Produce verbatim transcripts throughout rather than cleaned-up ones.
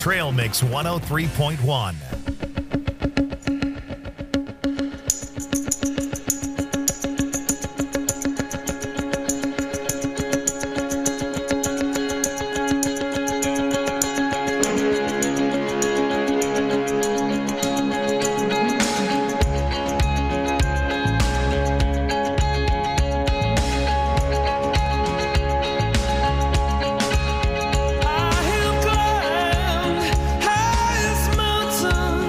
Trail Mix one oh three point one. I have climbed highest mountain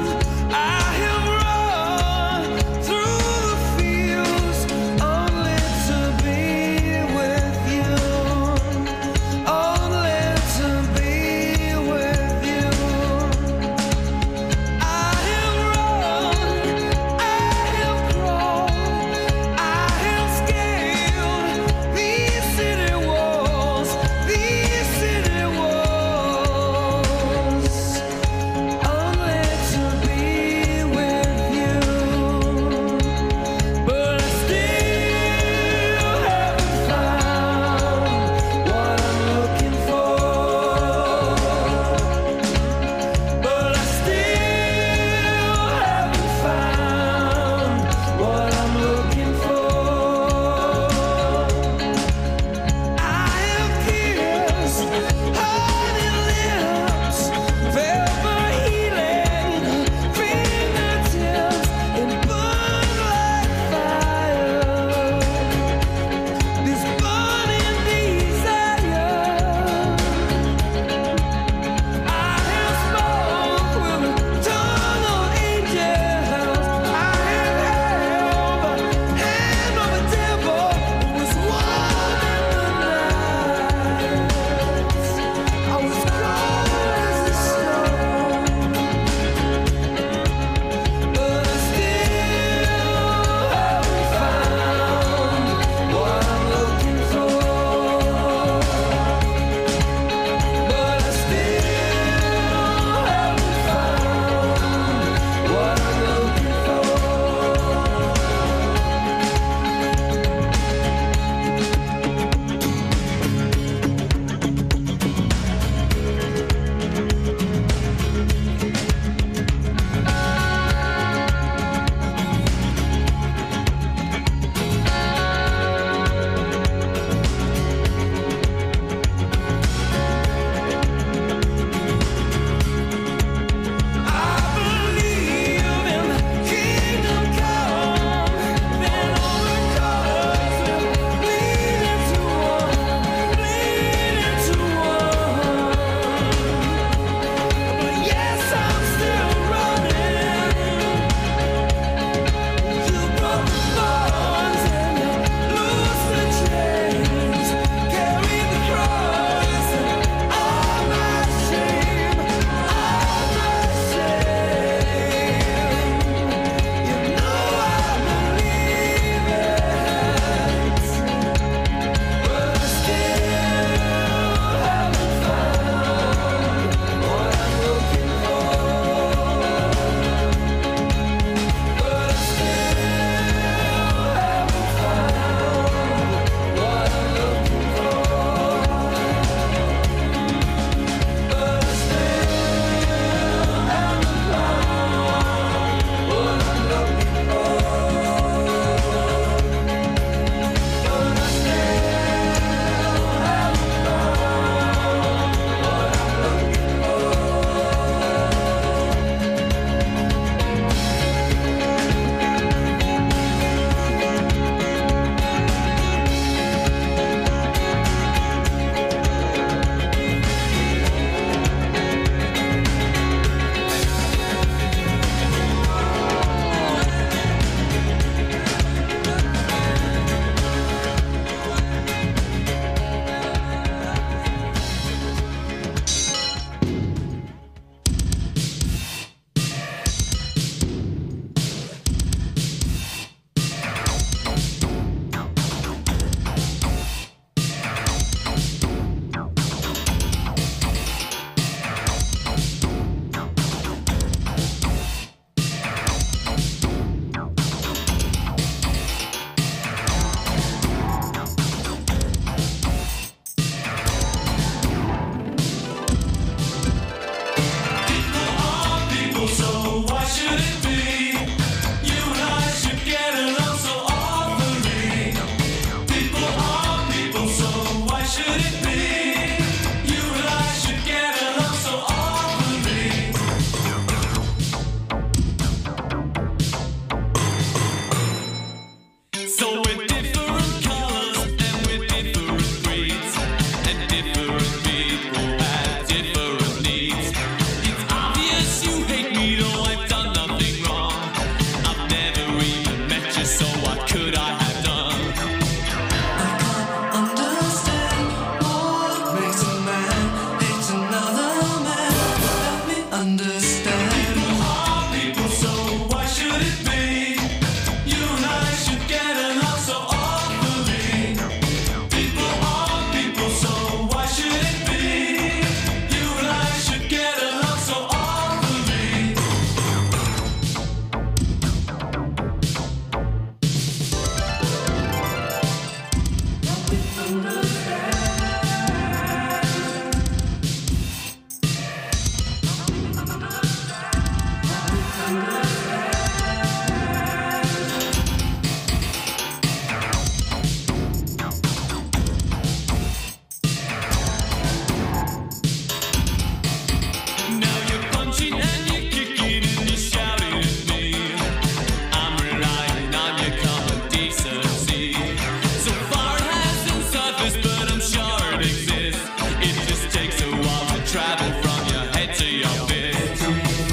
understand. People are people, so why should it be? You and I should get along so awfully. People are people, so why should it be? You and I should get along so awfully. Now you're punching and you're kicking and you're shouting at me. I'm relying on your common decency. So far it hasn't surfaced, but I'm sure it exists. It just takes a while to travel from your head to your fist.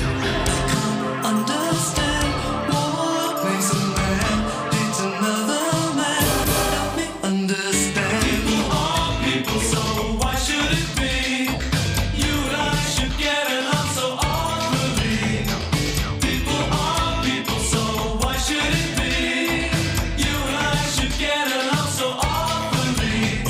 Understand what makes a man hate another man. Help me understand. People are people, so why should it be? You and I should get along so awfully. People are people, so why should it be? You and I should get along so awfully.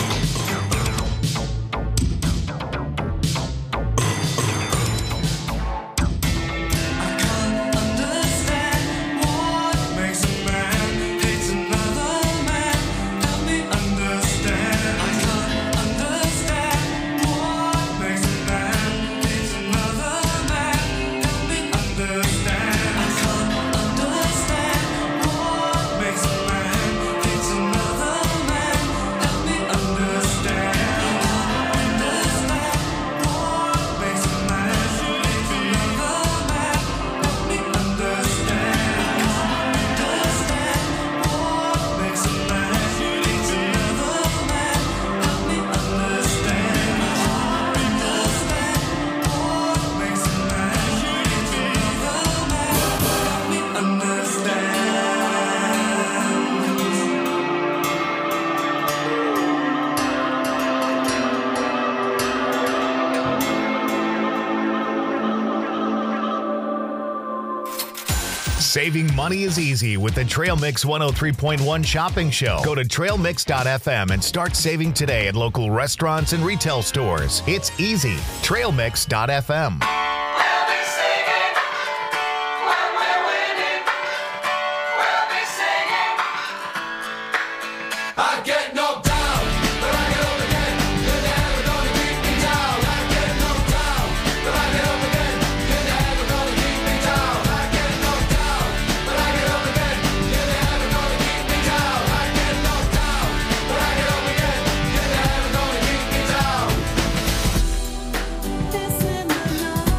I can't understand what makes a man hate another man. Help me understand. I can't understand what makes a man hate another man. Help me understand. I can't understand what makes a man hate another man. Help me understand. I can't understand what makes a man hate another man. Help me understand. I can't understand what makes a man hate another man. Help me understand. I can't understand what makes a man hate another man. Help me understand. Saving money is easy with the Trail Mix one oh three point one shopping show. Go to trail mix dot f m and start saving today at local restaurants and retail stores. It's easy. trail mix dot f m. We'll be singing when we're winning. We'll be singing. I get knocked down, but I get up again. You're never gonna keep me down. I get knocked down, but I get up again. You're never gonna keep me down. I get knocked down, but I get up again. You're never gonna keep me down. I get knocked down, but I get up again. You're never gonna keep me down. This in the night.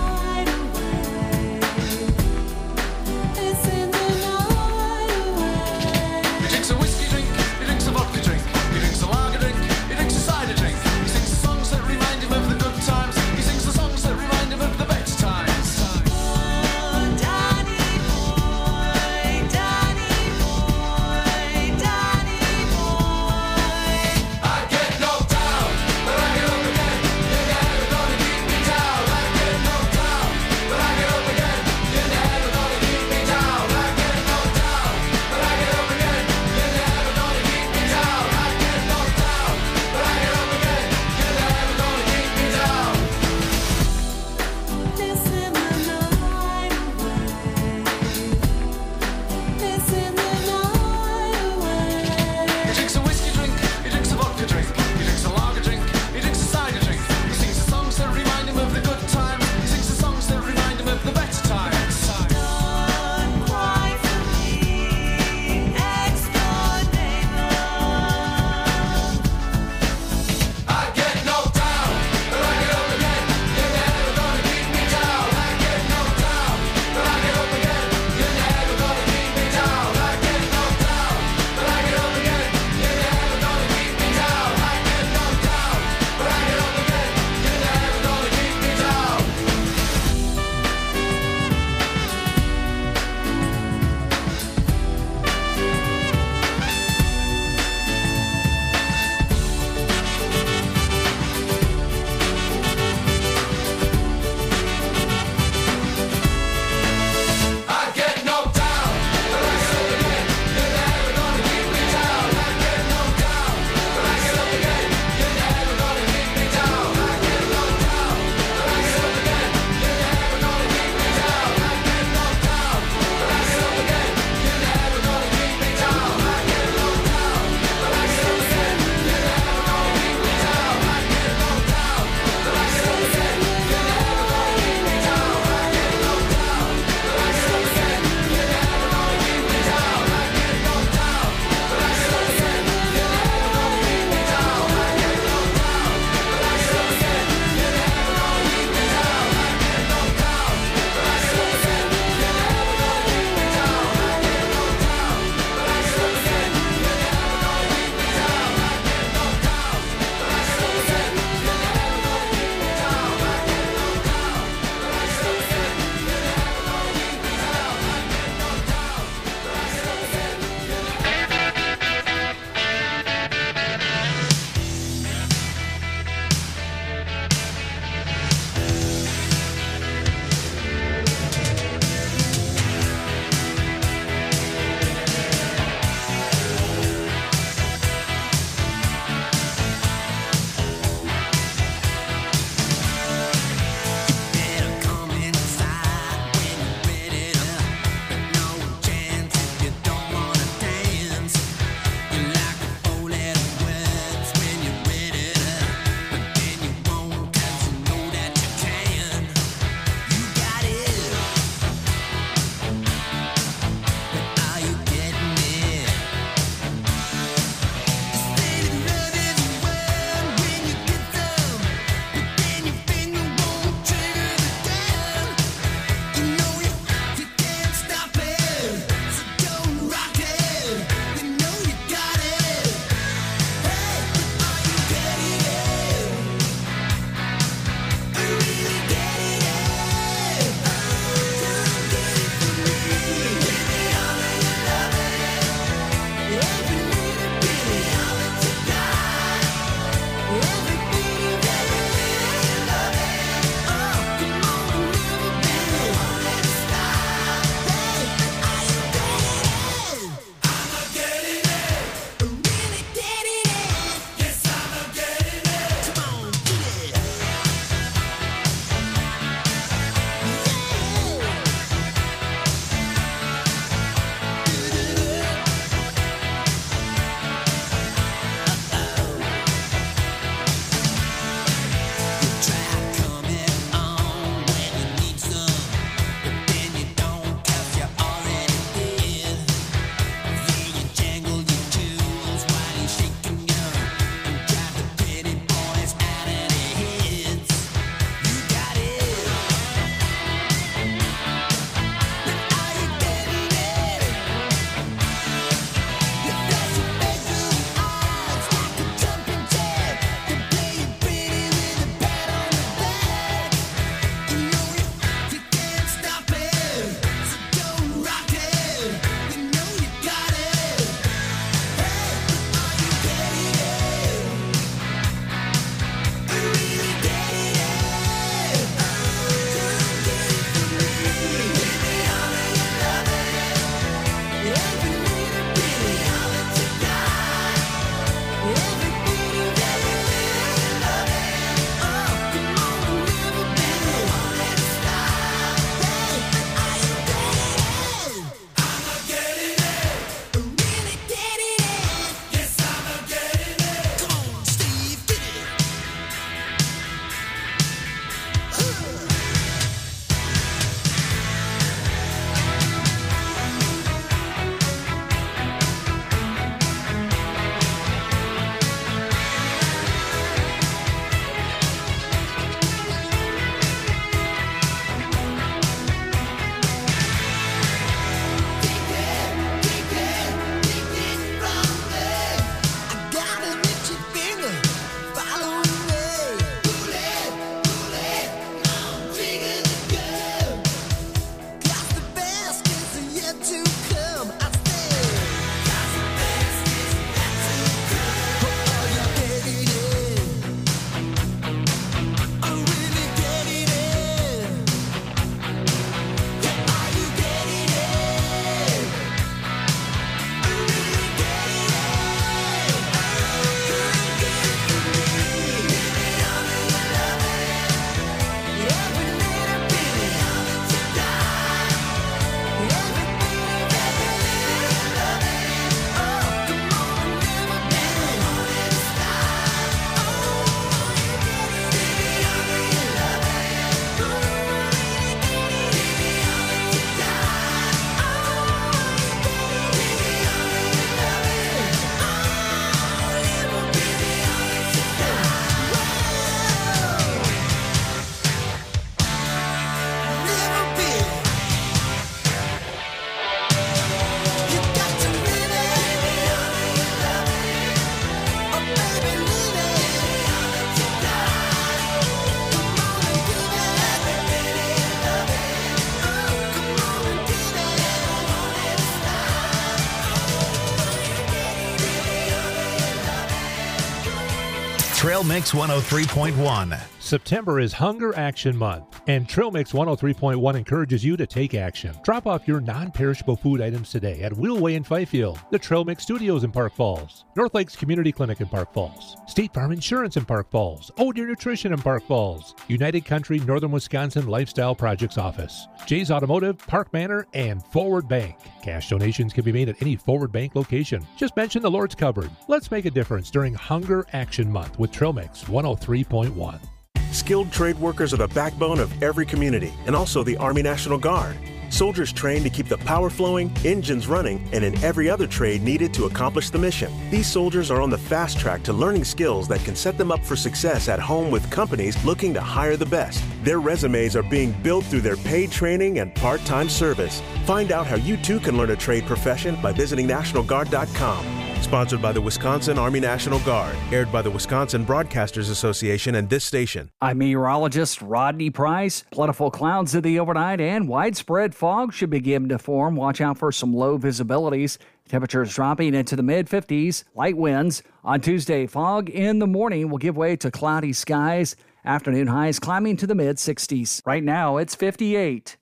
Trail Mix one oh three point one. September is Hunger Action Month, and Trail Mix one oh three point one encourages you to take action. Drop off your non-perishable food items today at Wheelway in Fifield, the Trail Mix Studios in Park Falls, North Lakes Community Clinic in Park Falls, State Farm Insurance in Park Falls, Oh Deer Nutrition in Park Falls, United Country Northern Wisconsin Lifestyle Projects Office, Jay's Automotive, Park Manor, and Forward Bank. Cash donations can be made at any Forward Bank location. Just mention the Lord's Cupboard. Let's make a difference during Hunger Action Month with Trail Mix one oh three point one. Skilled trade workers are the backbone of every community, and also the Army National Guard. Soldiers trained to keep the power flowing, engines running, and in every other trade needed to accomplish the mission. These soldiers are on the fast track to learning skills that can set them up for success at home with companies looking to hire the best. Their resumes are being built through their paid training and part-time service. Find out how you too can learn a trade profession by visiting National Guard dot com. Sponsored by the Wisconsin Army National Guard. Aired by the Wisconsin Broadcasters Association and this station. I'm meteorologist Rodney Price. Plentiful clouds in the overnight and widespread fog should begin to form. Watch out for some low visibilities. Temperatures dropping into the mid fifties. Light winds. On Tuesday, fog in the morning will give way to cloudy skies. Afternoon highs climbing to the mid sixties. Right now, it's fifty-eight.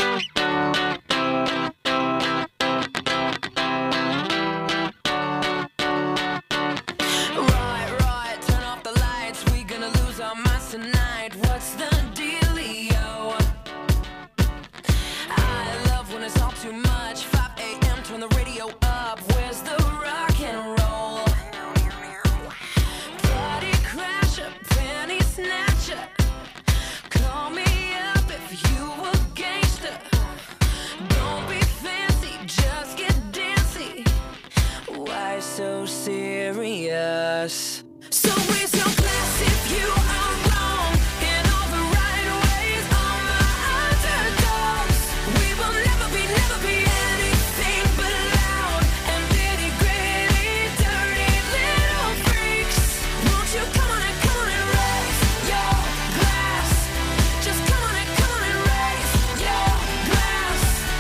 So serious. So raise your glass if you are wrong in all the right ways. All my underdogs, we will never be, never be anything but loud and nitty gritty, dirty little freaks. Won't you come on and come on and raise your glass? Just come on and come on and raise your glass.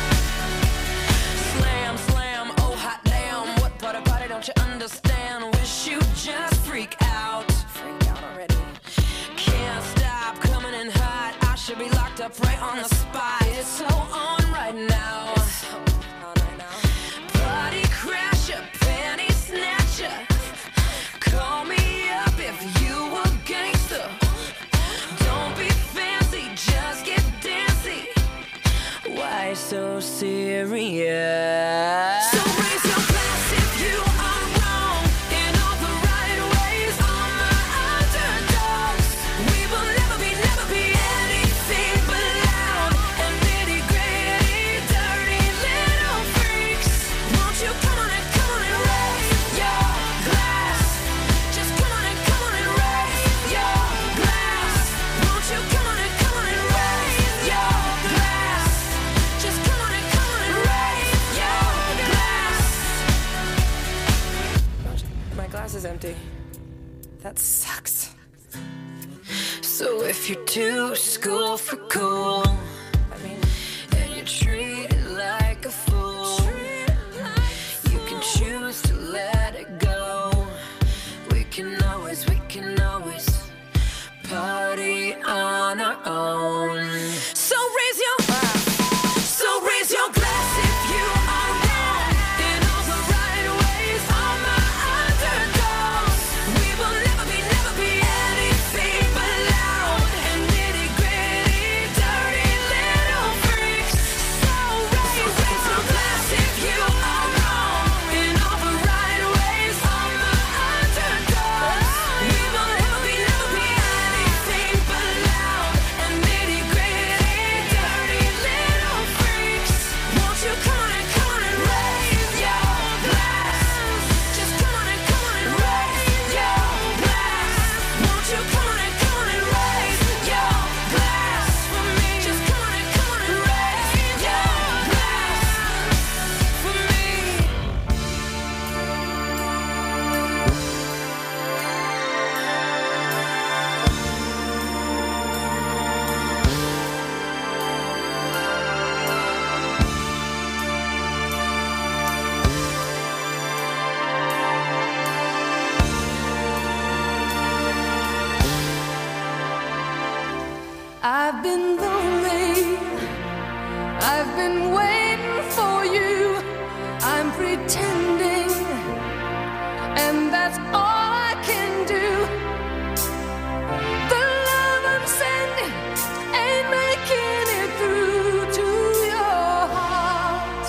Slam, slam, oh hot damn, what part of party don't you understand? Wish you just freak out. Freak out already. Can't stop coming in hot. I should be locked up right on the spot. It's so on right now. It's so on right now. Party crasher, panty snatcher. Call me up if you a gangster. Don't be fancy, just get dancy. Why so serious? So raise your glass if you are wrong in all the right ways. All my underdogs, we will never be, never be anything but loud and nitty gritty, dirty little freaks. Won't you come on and come on and raise your glass? Just come on and come on and raise your glass. Won't you come on and come on and raise your glass? Just come on and come on and raise your glass. My glass is empty. That sucks. So if you're too school for cool, I mean, and you're treated like a fool, you can choose to let it go. We can always, we can always party on our own. So raise your So raise your glass if you are wrong in all the right ways. All my underdogs, we will never be, never be anything but loud and nitty gritty, dirty I've been lonely. I've been waiting for you. I'm pretending, and that's all I can do. The love I'm sending ain't making it through to your heart.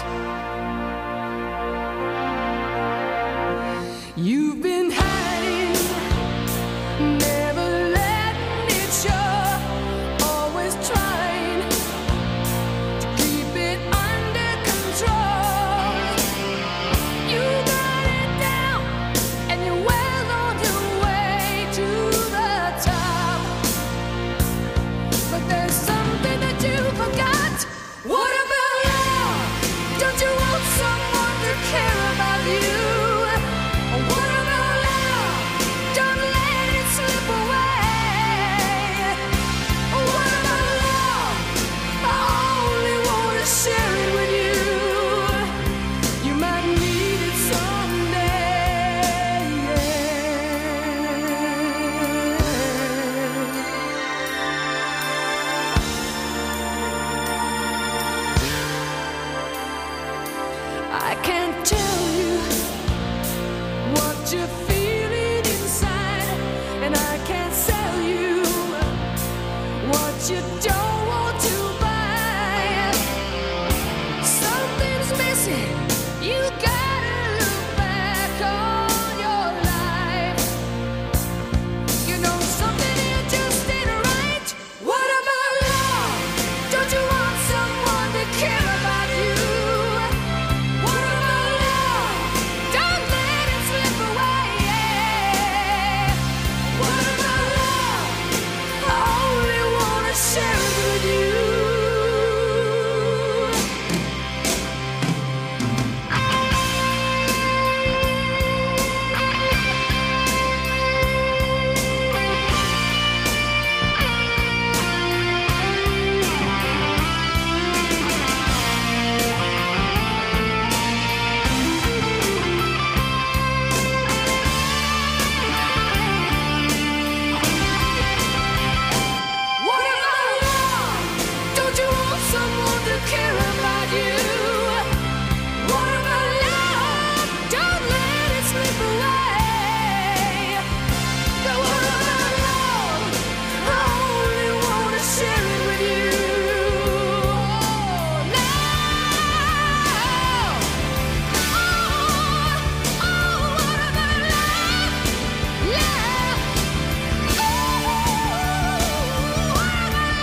You've been hiding, never letting it show, always trying to keep it under control. You got it down, and you're well on your way to the top. But there's something that you forgot. What about love? Don't you want someone to care about you? What about love? Don't let it slip away. What about love? I only want to share it with you. You might need it someday. I can't tell you what you're feeling inside, and I can't sell you what you don't want to buy. Something's missing. You gotta look back on your life. You know something here just ain't right. What about love? Don't you want someone to care about you? What about love? Don't let it slip away. What about love? I only wanna share it with you. What about love? Don't you want someone to care about you? What about love? Don't let it slip away. But what about love? I only wanna share it with you. Now, oh, oh, what about love? Love. Oh, what about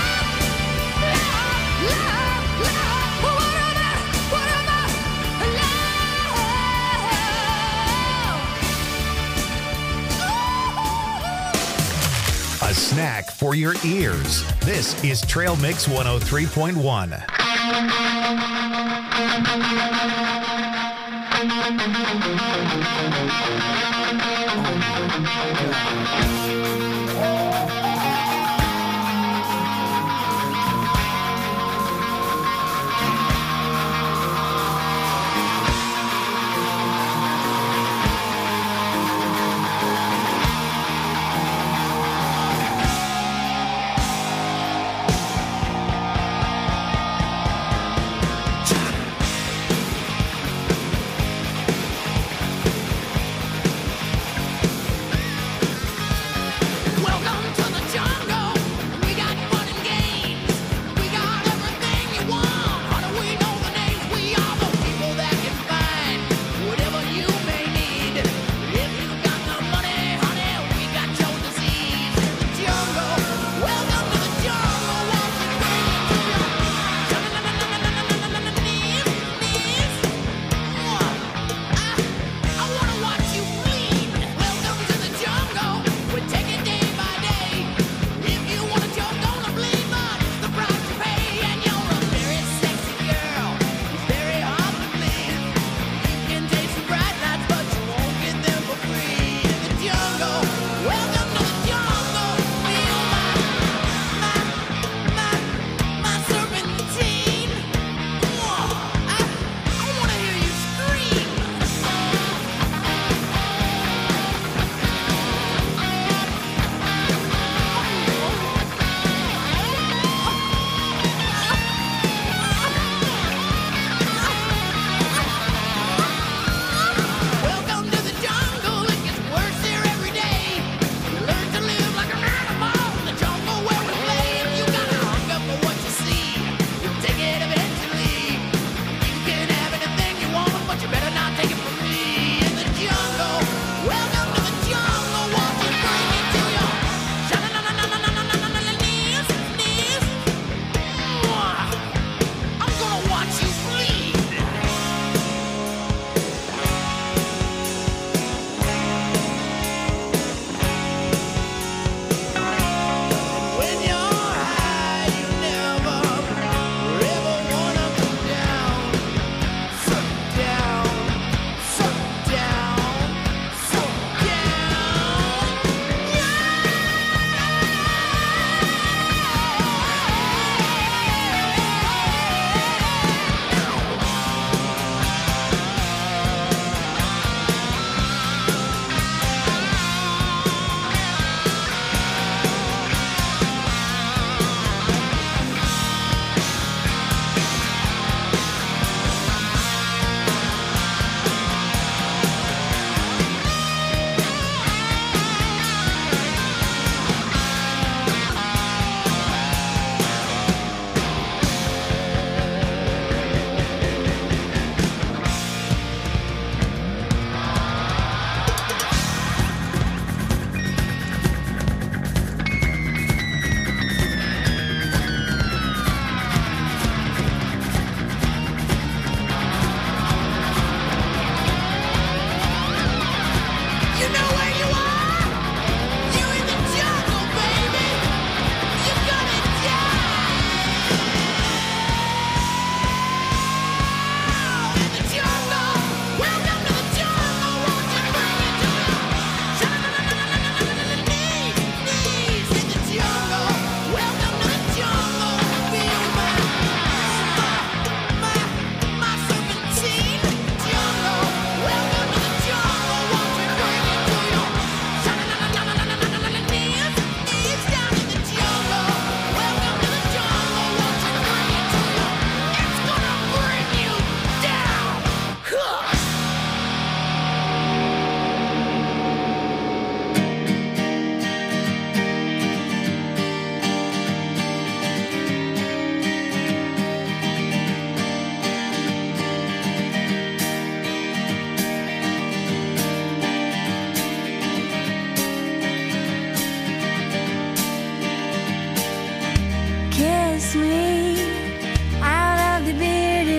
love? Love, love. What about, what about love? A snack for your ears. This is Trail Mix one oh three point one.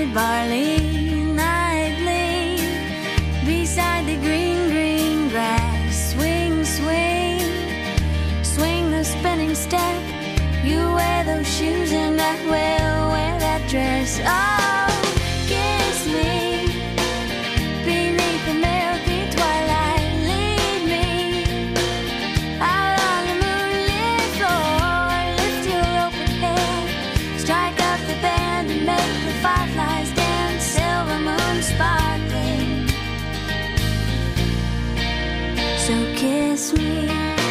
barley nightly beside the green, green grass. Swing, swing, swing the spinning step. You wear those shoes and I will wear that dress. Oh, kiss me beneath the milky twilight. Lead me out on the moonlit floor. Lift your open head, strike up the band and make the fireflies dance. Silver moon sparkling. So kiss me.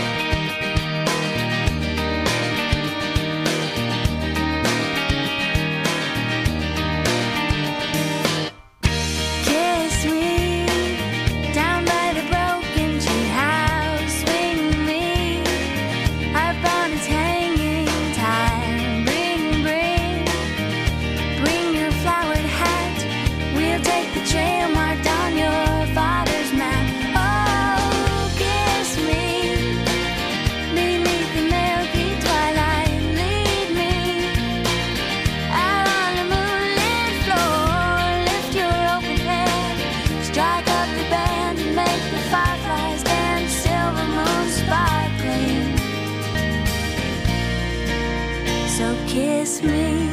Kiss me down by the broken tree house. Swing me upon its hanging time. Bring, bring, bring your flowered hat. We'll take the trail marked on your father's map. Oh, kiss me beneath the milky twilight. Lead me out on the moonlit floor. Lift your open head, strike up the band and make the fireflies dance. Silver moon sparkling. So kiss me.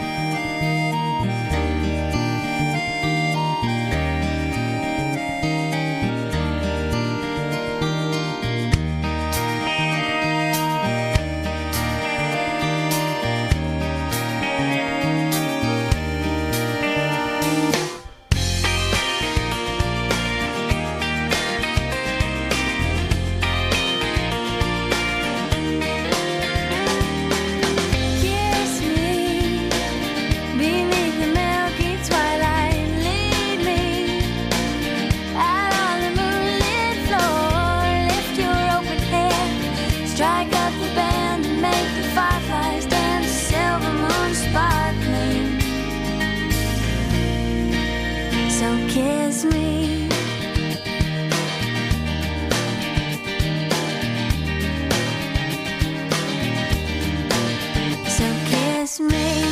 Kiss me beneath the milky twilight. Lead me out on the moonlit floor. Lift your open head, strike up the band and make the fireflies dance. Silver moon sparkling. So kiss me. So kiss me.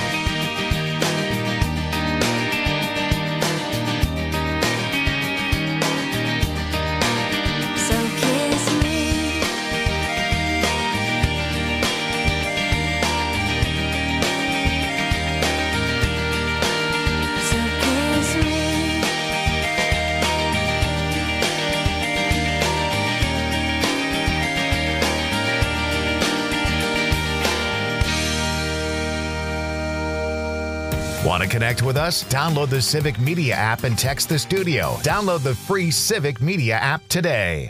So kiss me. So kiss me. Want to connect with us? Download the Civic Media app and text the studio. Download the free Civic Media app today.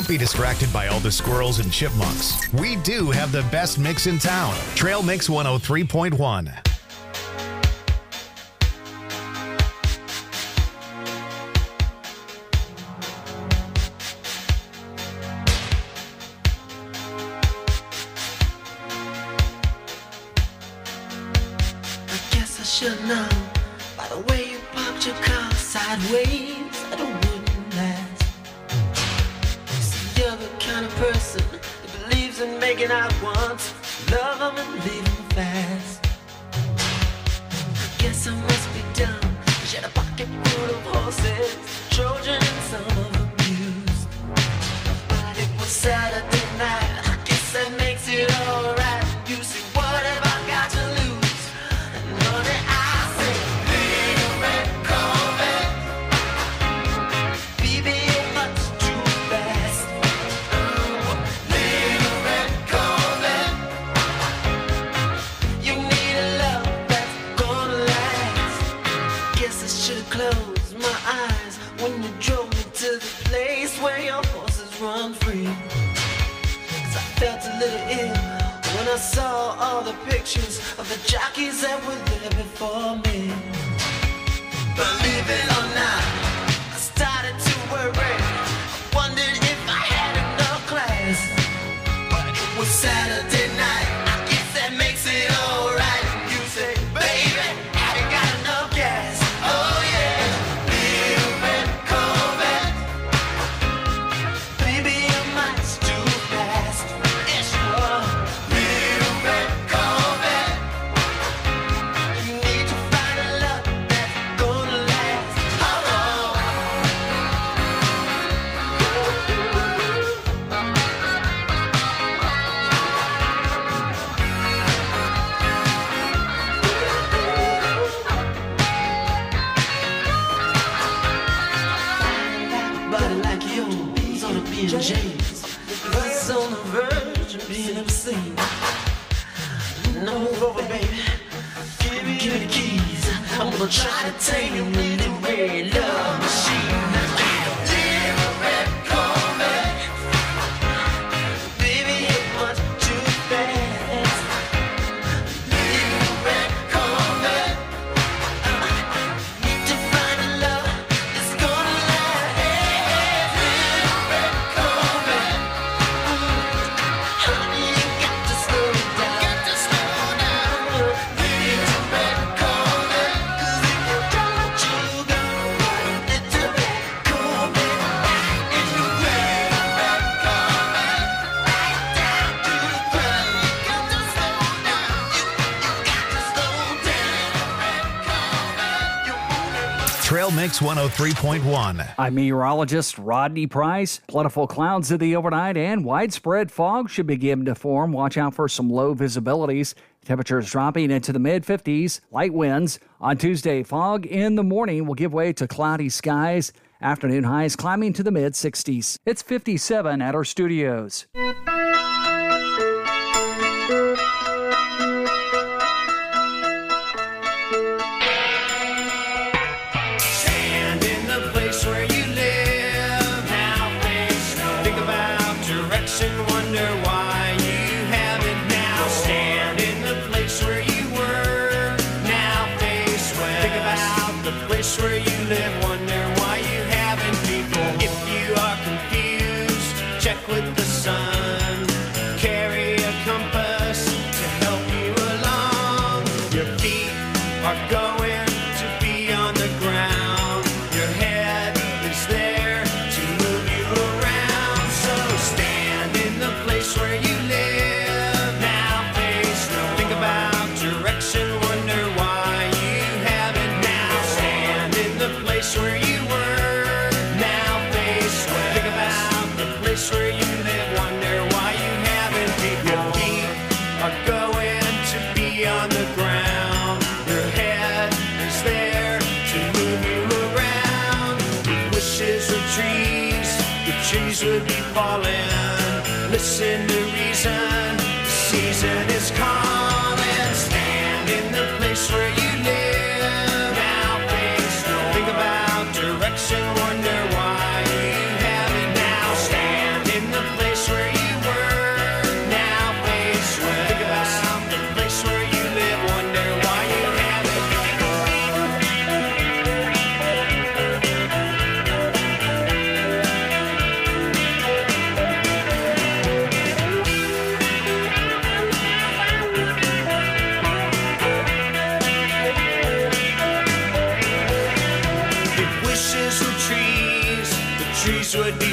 Don't be distracted by all the squirrels and chipmunks. We do have the best mix in town. Trail Mix one oh three point one. I guess I should know by the way you parked your car sideways that it wouldn't last. See, you're the kind of person that believes in making out once, love them and leave them fast. I guess I must be dumb. She had a pocket full of horses, Trojan and some of them used. But it was Saturday night. I guess that makes it alright. You see, what have I got to lose? And honey, I say, little red Corvette, baby, you're much too fast. Oh, little red Corvette, you need a love that's gonna last. Guess I should've closed my eyes when you drove me to the place where your horses run free. 'Cause I felt a little ill when I saw all the pictures of the jockeys that were there before me. Believe it or not, I started to worry. I wondered if I had enough class. But it was Saturday night. I guess that makes it alright. You say, baby, have you got enough gas? Oh yeah, little red Corvette, baby, you're much too fast. Yes, you are. Little red Corvette, you need to find a love that's gonna last. Oh, oh. Body like yours on a B and J's, it's on the verge of being obscene. No, move over, baby. Give me, give me the keys. I'm gonna try to tame you in the red love machine. Little red Corvette, baby, you're much too fast. Little red Corvette, need to find a love that's gonna last. Little red Corvette, honey, you got to slow down. Got to slow down. Little red Corvette, 'cause if you don't let you go, little red Corvette, it's the red, red Corvette, right down to the ground. You got to slow down. You, you got to slow down. Red Corvette, you want it. Trail Mix one oh three point one. I'm meteorologist Rodney Price. Plentiful clouds in the overnight and widespread fog should begin to form. Watch out for some low visibilities. Temperatures dropping into the mid fifties. Light winds. On Tuesday, fog in the morning will give way to cloudy skies. Afternoon highs climbing to the mid sixties. It's fifty-seven at our studios. Stand in the place where you live. Now face no. Think about direction. Wonder why you haven't now. Stand in the place where you were. Now face west. Think about the place where you live. Wonder why you haven't before. If you are confused, check with the sun. Carry a compass to help you along. Your feet are going to be on the ground. Your head is there to move you around. So stand in the place where you live. Now face no. Think about direction. Wonder why you haven't now. Stand in the place where you were. Now face west. Think about the place where you live. Wonder why you haven't before. Your feet are going to be on the ground. Your head is there to move you around. With wishes or trees, the trees would be falling. Listen to reason, the season is calling. Stand in the place where you live. Now face no. Think about direction. Wonder why you haven't now. Stand in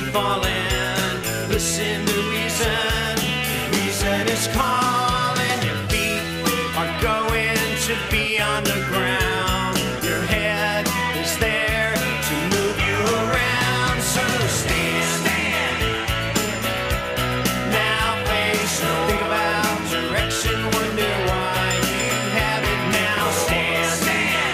falling. Listen to reason. Reason is calling. Your feet are going to be on the ground. Your head is there to move you around. So stand, stand. Now face no. Think about direction. Wonder why you have it now. Stand, stand.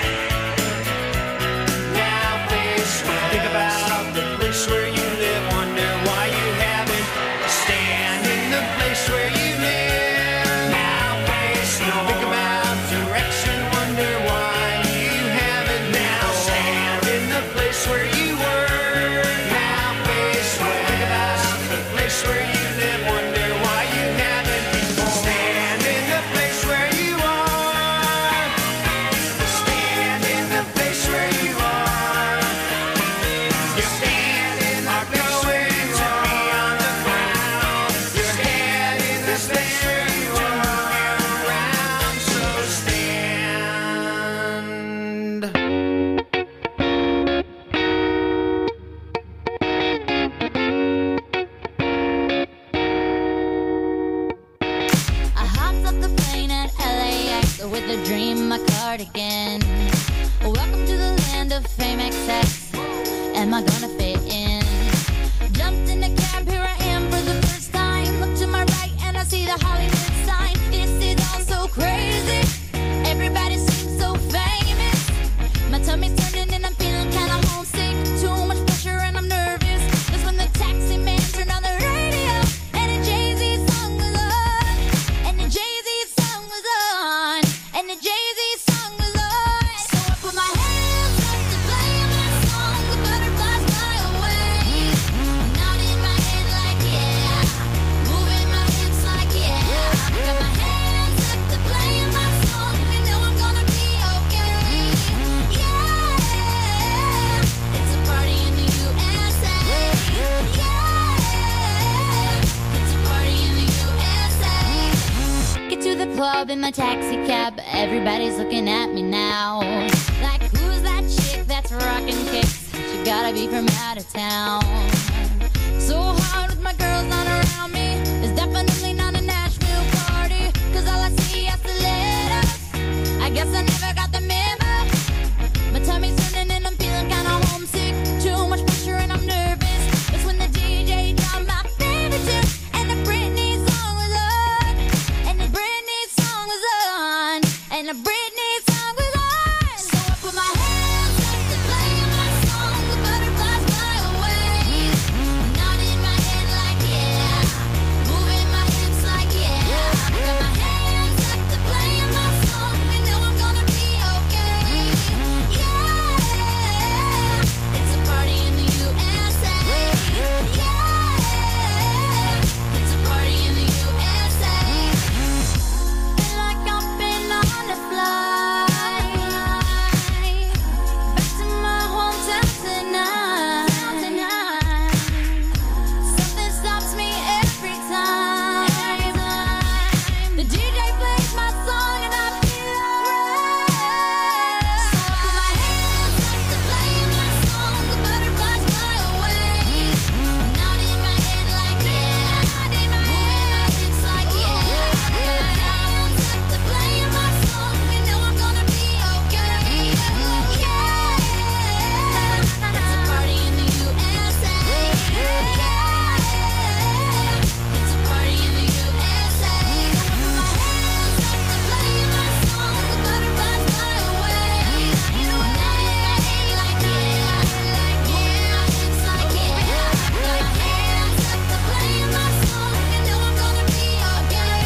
Now face west. Think about the place where you live. Wonder why you haven't. Stand in the place where you live. Now face no. Think about direction. Wonder why you haven't now. Stand in the place where you were. Now face west. Think about the place where you live. Wonder why you haven't. Stand in the place where you are. Stand in the place where you are. Your feet are going to be on the ground. Your head in the place where you are around. So stand. I hopped off the plane at L A X with a dream, my cardigan. Welcome to the land of fame excess. Am I gonna fit in? Jumped in a cab, here I am for the first time. Look to my right and I see the Hollywood sign. This is all so crazy. Everybody seems so famous. My tummy's turning and I'm feeling kinda homesick. Too much pressure and I'm nervous. That's when the taxi man turned on the radio and a Jay-Z song was on. And the Jay-Z song was on. And the Jay-Z song was on. So I put my hands up to play my song. The butterflies fly away. Nodding my head like yeah. Moving my hips like yeah. Got my hands up to play my song. You know I'm gonna be okay. Yeah. It's a party in the U S A. Yeah. It's a party in the U S A. Get to the club in my taxi cab. Everybody's looking at me now. Like, who's that chick that's rocking kicks? She gotta be from out of town. So hard with my girls not around me. It's definitely not a Nashville party. Cause all I see is stilettos. I guess I never got the memo. My tummy's turning and I'm feeling kinda homesick. Too much pressure and I'm nervous. It's when the D J dropped my favorite tune. And the Britney song was on. And the Britney song was on. And the Britney song was on. So I put my hands up to play my song. The butterflies fly away. Nodding my head like yeah. Moving my hips like yeah. Got my hands up to play my song. You know I'm gonna be okay. Yeah. It's a party in the U S A. Yeah. It's a party in the U S A. Feel like I've been on a flight back to my hometown tonight. Something stops me every time. The D J plays my song and I feel alright. So I put my hands up to play my song. The butterflies fly away. Nodding my head like yeah. Moving my hips like yeah. Got my hands up to play my song. You know I'm gonna be okay. Yeah. It's a party in the U S A. Yeah. It's a party in the U S A. I put my hands up to play my song. The butterflies fly away. Nodding my head like yeah. Moving my hips like yeah. Got my hands up to play my song. You know I'm gonna be okay.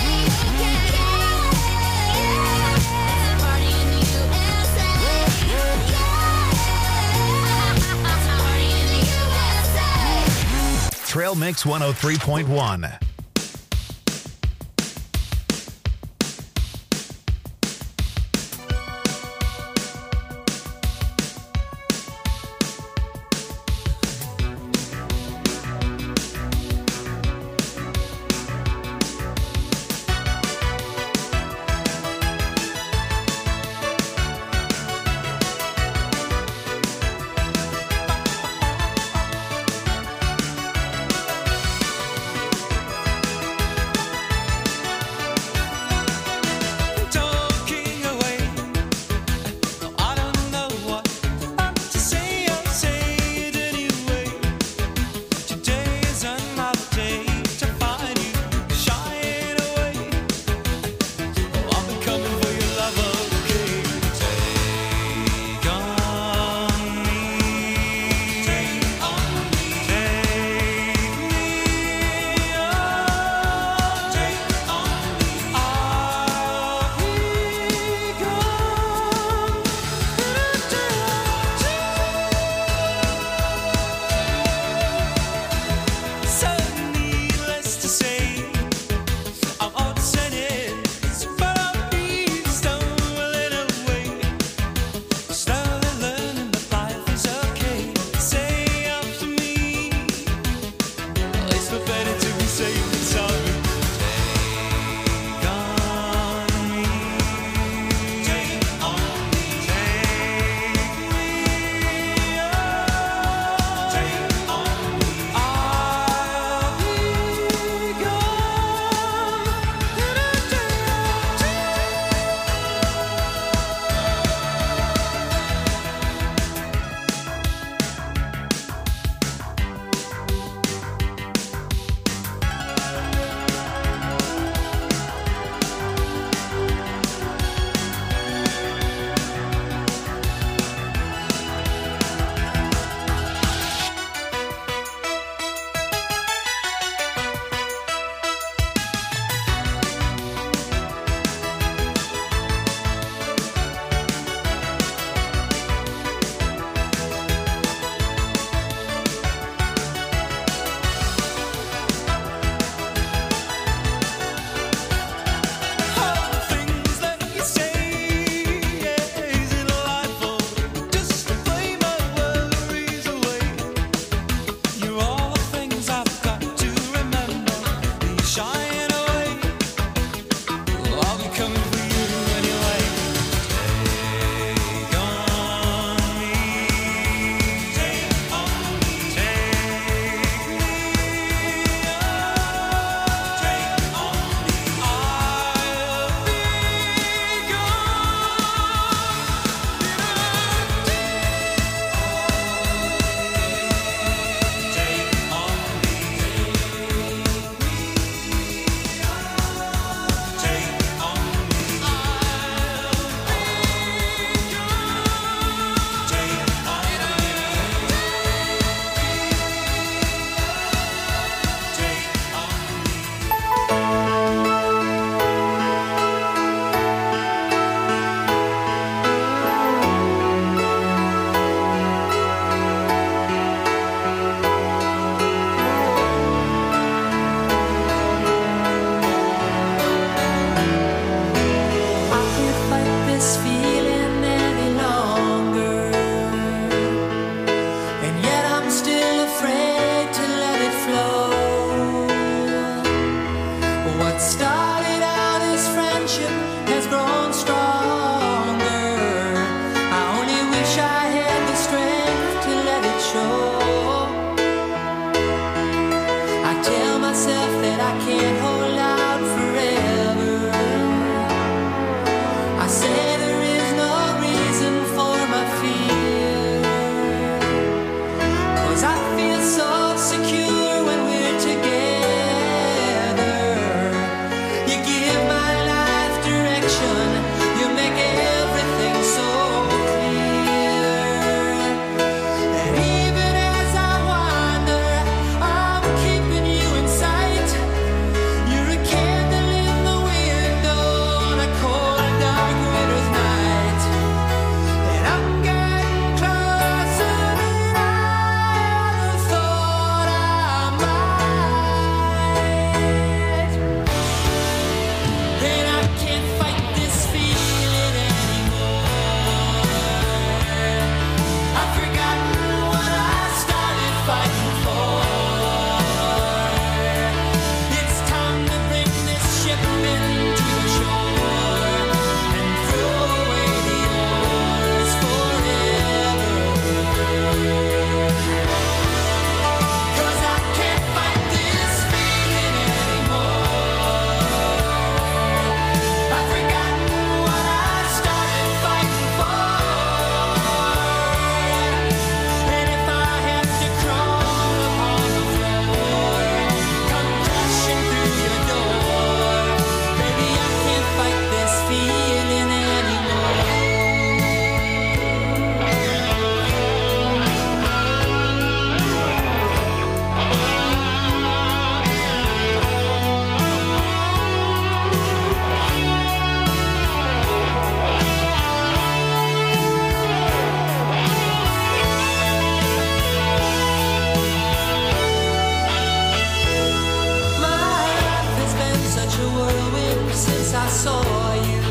Yeah. It's a party in the U S A. Yeah. It's a party in the U S A. Trail Mix one oh three point one. What started out as friendship has grown stronger. I only wish I had the strength to let it show. I tell myself that I can't hold out forever. I say there is no reason for my fear, 'cause I feel so secure when we're together. You give my life direction, you make everything so clear. And even as I wander, I'm keeping you in sight. You're a candle in the window on a cold, dark winter's night. And I'm getting closer than I ever thought I might. And I can't fight this feeling anymore. I've forgotten what I started fighting for. It's time to bring this ship into the shore and throw away the oars forever. 'Cause I can't fight this feeling anymore. I've forgotten what I started fighting for. And if I have to crawl upon the floor, come crashing through your door, baby, I can't fight this feeling anymore. My life has been such a whirlwind since I saw you.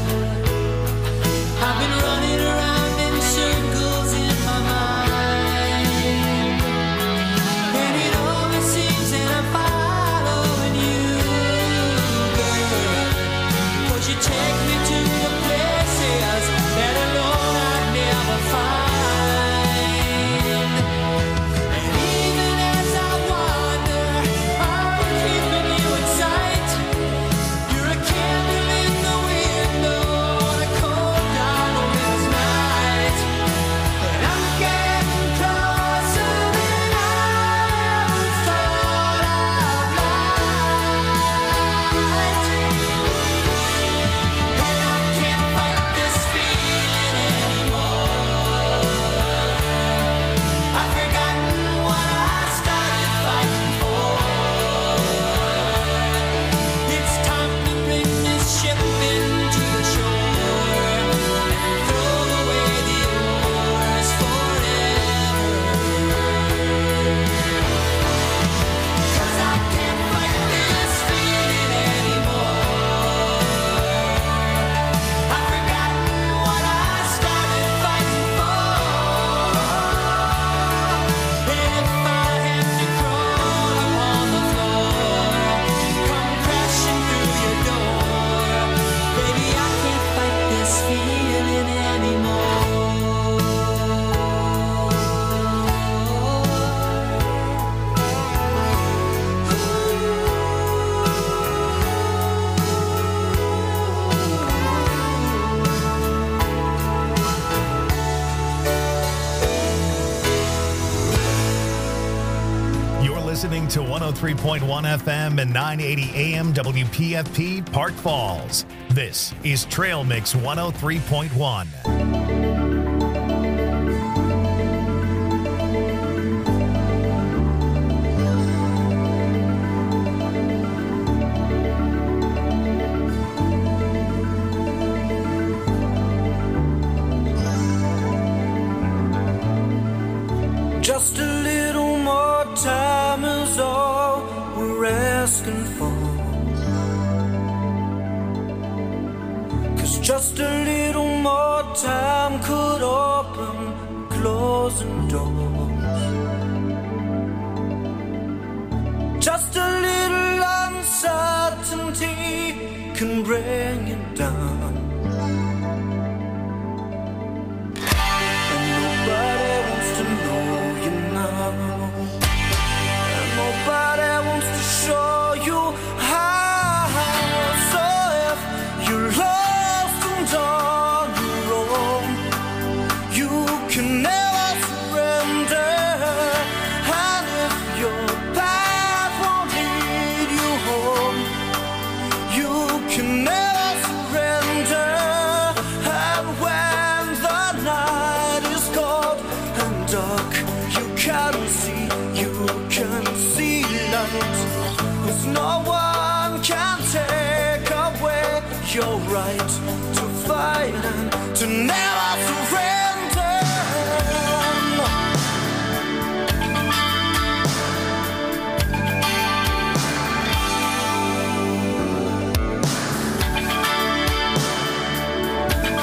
I've been running around in circles in my mind, and it always seems that I'm following you, girl. 'Cause you take me to the places that alone I'd never find. And even as I wander, I'm keeping you in sight. You're a candle in the window on a cold, dark winter's night. And I'm getting closer than I ever thought I might. And I can't fight this feeling anymore. I've forgotten what I started fighting for. It's time to bring this ship into the shore and throw away the oars forever. 'Cause I can't fight this feeling anymore. I've forgotten what I started fighting for. And if I have to crawl upon the floor, come crashing through your door, baby, I can't fight this feeling anymore. You're listening to one oh three point one F M and nine eighty A M W P F P Park Falls. This is Trail Mix one oh three point one. Just a little more time is all we're asking for. 'Cause just a little more time could open closing doors. Just a little uncertainty certainty can bring you down. And nobody wants to know you now. And nobody wants to show you how. So if you're lost and on your own, you can never surrender. And if your path won't lead you home, you can never surrender. And when the night is cold and dark, you can see, you can see light. 'Cause no one can take away your right to fight and to never